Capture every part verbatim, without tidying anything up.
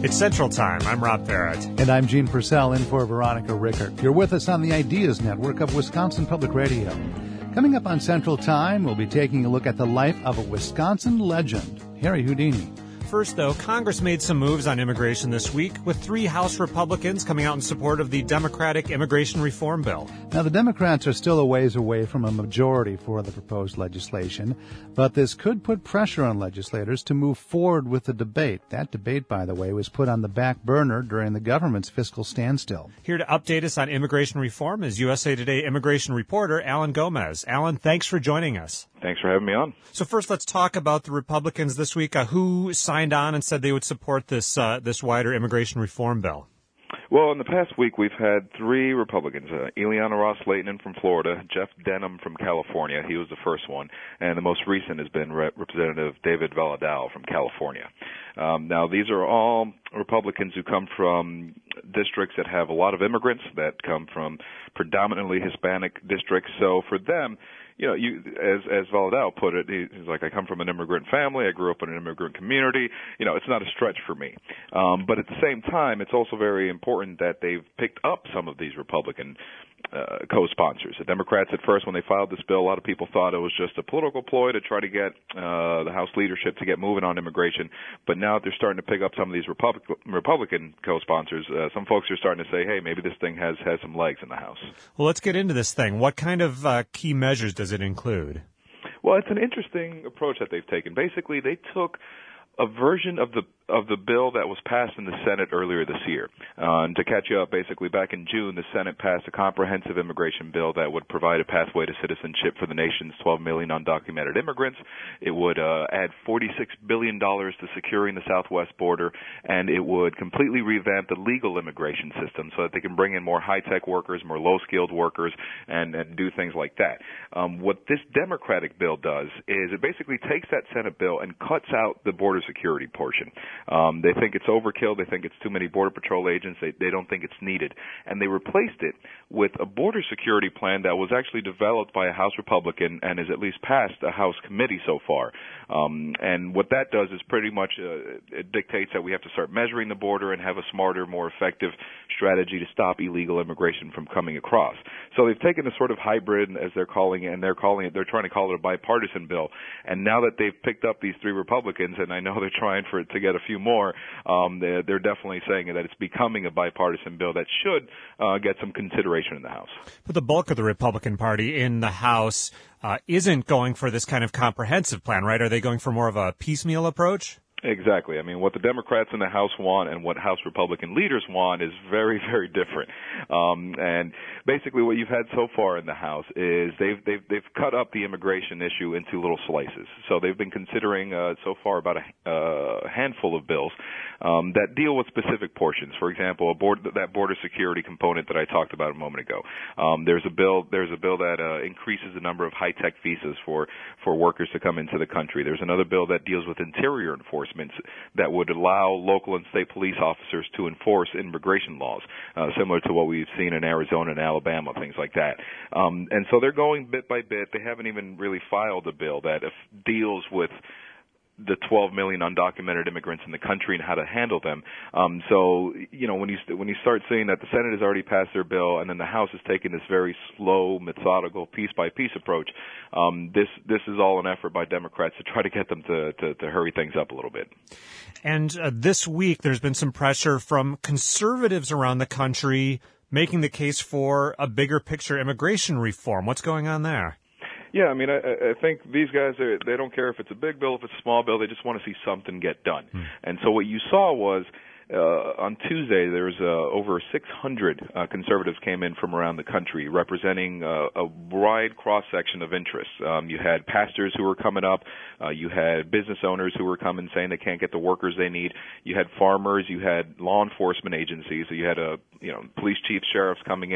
It's Central Time. I'm Rob Barrett. And I'm Gene Purcell, in for Veronica Rickert. You're with us on the Ideas Network of Wisconsin Public Radio. Coming up on Central Time, we'll be taking a look at the life of a Wisconsin legend, Harry Houdini. First, though, Congress made some moves on immigration this week, with three House Republicans coming out in support of the Democratic immigration reform bill. Now, the Democrats are still a ways away from a majority for the proposed legislation, but this could put pressure on legislators to move forward with the debate. That debate, by the way, was put on the back burner during the government's fiscal standstill. Here to update us on immigration reform is U S A Today immigration reporter Alan Gomez. Alan, thanks for joining us. Thanks for having me on. So first, let's talk about the Republicans this week. Uh, who signed on and said they would support this uh, this wider immigration reform bill? Well, in the past week, we've had three Republicans, uh, Ileana Ros-Lehtinen from Florida, Jeff Denham from California, he was the first one, and the most recent has been Rep- Representative David Valadao from California. Um, now, these are all Republicans who come from districts that have a lot of immigrants, that come from predominantly Hispanic districts, so for them, you know, you, as, as Valadao put it, he's like, I come from an immigrant family, I grew up in an immigrant community, you know, it's not a stretch for me. Um, but at the same time, it's also very important that they've picked up some of these Republican uh, co-sponsors. The Democrats at first, when they filed this bill, a lot of people thought it was just a political ploy to try to get uh, the House leadership to get moving on immigration, but now that they're starting to pick up some of these Republic, Republican co-sponsors, uh, some folks are starting to say, hey, maybe this thing has, has some legs in the House. Well, let's get into this thing. What kind of uh, key measures does it include? Well, it's an interesting approach that they've taken. Basically, they took a version of the of the bill that was passed in the Senate earlier this year. Uh, and to catch you up, basically, back in June, the Senate passed a comprehensive immigration bill that would provide a pathway to citizenship for the nation's twelve million undocumented immigrants. It would uh, add forty-six billion dollars to securing the southwest border, and it would completely revamp the legal immigration system so that they can bring in more high-tech workers, more low-skilled workers, and, and do things like that. Um, what this Democratic bill does is it basically takes that Senate bill and cuts out the border security portion. Um, they think it's overkill. They think it's too many Border Patrol agents. They, they don't think it's needed. And they replaced it with a border security plan that was actually developed by a House Republican and has at least passed a House committee so far. Um, and what that does is pretty much uh, it dictates that we have to start measuring the border and have a smarter, more effective strategy to stop illegal immigration from coming across. So they've taken a sort of hybrid, as they're calling it, and they're calling it, they're trying to call it a bipartisan bill. And now that they've picked up these three Republicans, and I know they're trying for it to get a few more, um, they're, they're definitely saying that it's becoming a bipartisan bill that should uh, get some consideration in the House. But the bulk of the Republican Party in the House uh, isn't going for this kind of comprehensive plan, right? Are they going for more of a piecemeal approach? Exactly. I mean, what the Democrats in the House want and what House Republican leaders want is very, very different. Um, and basically, what you've had so far in the House is they've they've they've cut up the immigration issue into little slices. So they've been considering uh, so far about a uh, handful of bills um, that deal with specific portions. For example, a board, that border security component that I talked about a moment ago. Um, there's a bill. There's a bill that uh, increases the number of high-tech visas for for workers to come into the country. There's another bill that deals with interior enforcement that would allow local and state police officers to enforce immigration laws, uh, similar to what we've seen in Arizona and Alabama, things like that. Um, and so they're going bit by bit. They haven't even really filed a bill that if deals with the twelve million undocumented immigrants in the country and how to handle them. Um, so, you know, when you when you start seeing that the Senate has already passed their bill and then the House is taking this very slow, methodical, piece-by-piece approach, um, this this is all an effort by Democrats to try to get them to, to, to hurry things up a little bit. And uh, this week there's been some pressure from conservatives around the country making the case for a bigger picture immigration reform. What's going on there? Yeah, I mean, I, I think these guys, are, they don't care if it's a big bill, if it's a small bill, they just want to see something get done. Hmm. And so what you saw was uh, on Tuesday, there was uh, over six hundred uh, conservatives came in from around the country representing uh, a wide cross-section of interests. Um, you had pastors who were coming up. Uh, you had business owners who were coming saying they can't get the workers they need. You had farmers. You had law enforcement agencies. So you had, a, you know, police chiefs, sheriffs coming in.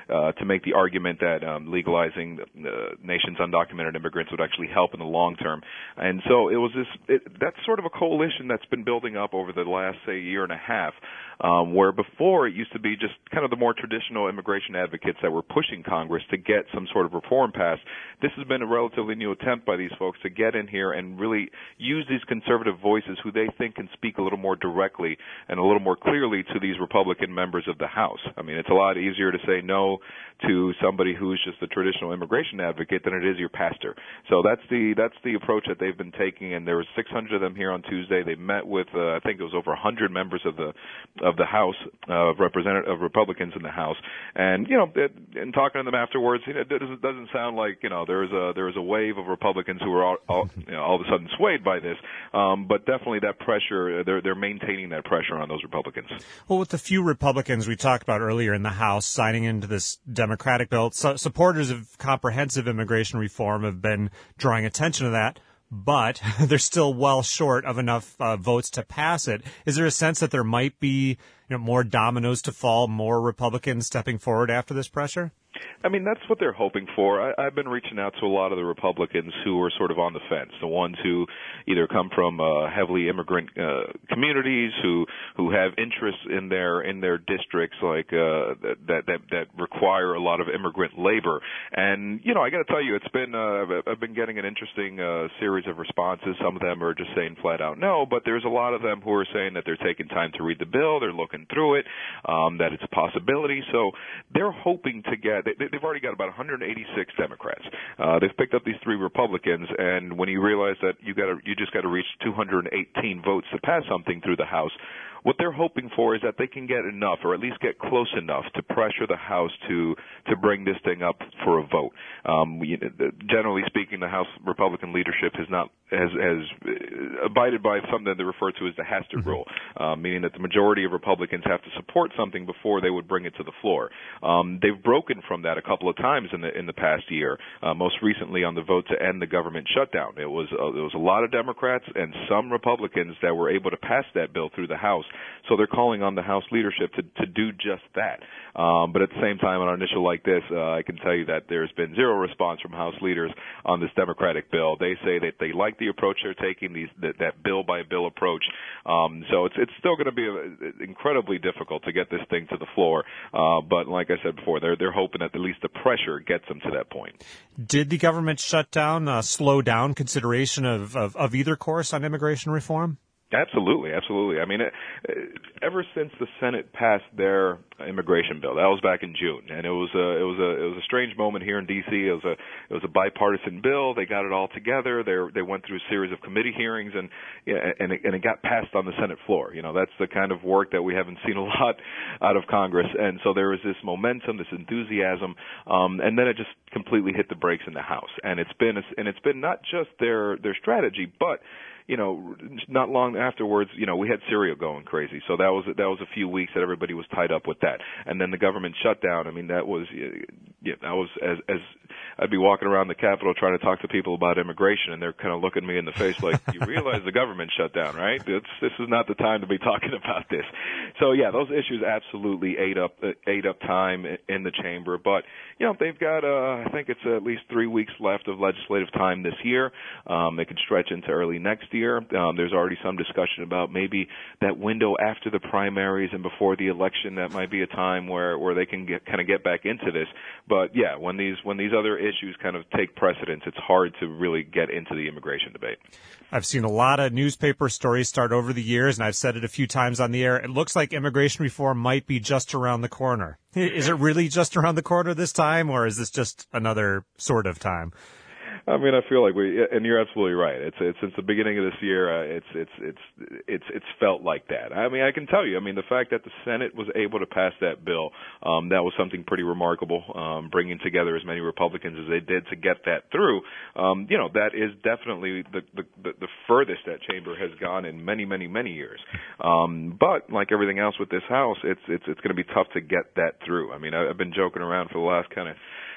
uh, to make the argument that um, legalizing the nation's undocumented immigrants would actually help in the long term. And so it was this. It, that's sort of a coalition that's been building up over the last, say, year and a half, um, where before it used to be just kind of the more traditional immigration advocates that were pushing Congress to get some sort of reform passed. This has been a relatively new attempt by these folks to get in here and really use these conservative voices who they think can speak a little more directly and a little more clearly to these Republican members of the House. I mean, it's a lot easier to say no to somebody who's just a traditional immigration advocate than it is your pastor. So that's the that's the approach that they've been taking, and there were six hundred of them here on Tuesday. They met with uh, I think it was over one hundred members of the of the House uh, of representative of Republicans in the House, and you know, it, and talking to them afterwards, you know, it doesn't, doesn't sound like you know there was a there was a wave of Republicans who were all, all, you know, all of a sudden swayed by this, um, but definitely that pressure, they're they're maintaining that pressure on those Republicans. Well, with the few Republicans we talked about earlier in the House signing into this Democratic bill, so supporters of comprehensive immigration reform have been drawing attention to that, but they're still well short of enough uh, votes to pass it. Is there a sense that there might be, you know, more dominoes to fall, more Republicans stepping forward after this pressure? I mean, that's what they're hoping for. I, I've been reaching out to a lot of the Republicans who are sort of on the fence, the ones who either come from uh, heavily immigrant uh, communities, who who have interests in their in their districts, like uh, that that that require a lot of immigrant labor. And you know, I got to tell you, it's been uh, I've been getting an interesting uh, series of responses. Some of them are just saying flat out no, but there's a lot of them who are saying that they're taking time to read the bill, they're looking through it, um, that it's a possibility. So they're hoping to get. They, they've already got about one hundred eighty-six Democrats. Uh, they've picked up these three Republicans, and when you realize that you got to, you just got to reach two hundred eighteen votes to pass something through the House, what they're hoping for is that they can get enough, or at least get close enough, to pressure the House to to bring this thing up for a vote. Um, we, generally speaking, the House Republican leadership has not has, has abided by something they refer to as the Hastert rule, uh, meaning that the majority of Republicans have to support something before they would bring it to the floor. Um, they've broken from that a couple of times in the in the past year. Uh, most recently, on the vote to end the government shutdown, it was uh, there was a lot of Democrats and some Republicans that were able to pass that bill through the House. So they're calling on the House leadership to, to do just that. Um, but at the same time, on an issue like this, uh, I can tell you that there's been zero response from House leaders on this Democratic bill. They say that they like the approach they're taking, these, that, that bill-by-bill approach. Um, so it's it's still going to be a, incredibly difficult to get this thing to the floor. Uh, but like I said before, they're they're hoping that at least the pressure gets them to that point. Did the government shutdown uh, slow down consideration of, of, of either course on immigration reform? Absolutely, absolutely. I mean, it, it, ever since the Senate passed their immigration bill, that was back in June, and it was a it was a it was a strange moment here in D C. It was a it was a bipartisan bill. They got it all together. They they went through a series of committee hearings, and and it, and it got passed on the Senate floor. You know, that's the kind of work that we haven't seen a lot out of Congress. And so there was this momentum, this enthusiasm, um, and then it just completely hit the brakes in the House. And it's been and it's been not just their their strategy, but you know, not long afterwards, you know, we had Syria going crazy. So that was that was a few weeks that everybody was tied up with that. And then the government shutdown. I mean, that was, yeah, that was as as I'd be walking around the Capitol trying to talk to people about immigration, and they're kind of looking me in the face like, you realize the government shut down, right? It's, this is not the time to be talking about this. So yeah, those issues absolutely ate up ate up time in the chamber. But you know, they've got uh, I think it's at least three weeks left of legislative time this year. Um, they could stretch into early next year. Um, there's already some discussion about maybe that window after the primaries and before the election. That might be a time where, where they can get, kind of get back into this. But yeah, when these when these other issues kind of take precedence, it's hard to really get into the immigration debate. I've seen a lot of newspaper stories start over the years, and I've said it a few times on the air. It looks like immigration reform might be just around the corner. Is it really just around the corner this time, or is this just another sort of time? I mean, I feel like we, and you're absolutely right. It's, it's since the beginning of this year, uh, it's, it's, it's, it's, it's felt like that. I mean, I can tell you. I mean, the fact that the Senate was able to pass that bill, um, that was something pretty remarkable. Um, bringing together as many Republicans as they did to get that through, um, you know, that is definitely the, the, the, the furthest that chamber has gone in many, many, many years. Um, but like everything else with this House, it's, it's, it's going to be tough to get that through. I mean, I, I've been joking around for the last kind of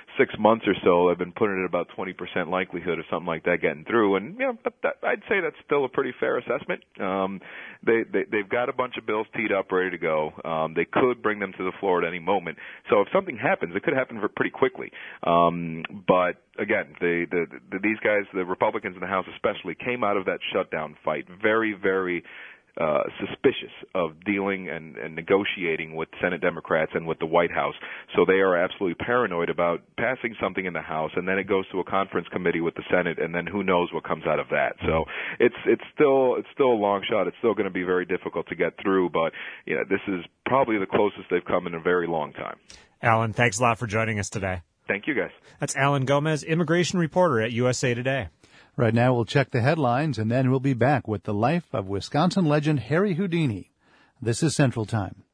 six months or so, I've been putting it about twenty percent likelihood of something like that getting through. And, you know, that, that, I'd say that's still a pretty fair assessment. Um, they, they, they've got a bunch of bills teed up, ready to go. Um, they could bring them to the floor at any moment. So if something happens, it could happen pretty quickly. Um, but again, the, the, the, these guys, the Republicans in the House especially, came out of that shutdown fight very, very Uh, suspicious of dealing and, and negotiating with Senate Democrats and with the White House. So they are absolutely paranoid about passing something in the House, and then it goes to a conference committee with the Senate, and then who knows what comes out of that. So it's it's still it's still a long shot. It's still going to be very difficult to get through, but you know, this is probably the closest they've come in a very long time. Alan, thanks a lot for joining us today. Thank you, guys. That's Alan Gomez, immigration reporter at U S A Today. Right now, we'll check the headlines, and then we'll be back with the life of Wisconsin legend Harry Houdini. This is Central Time.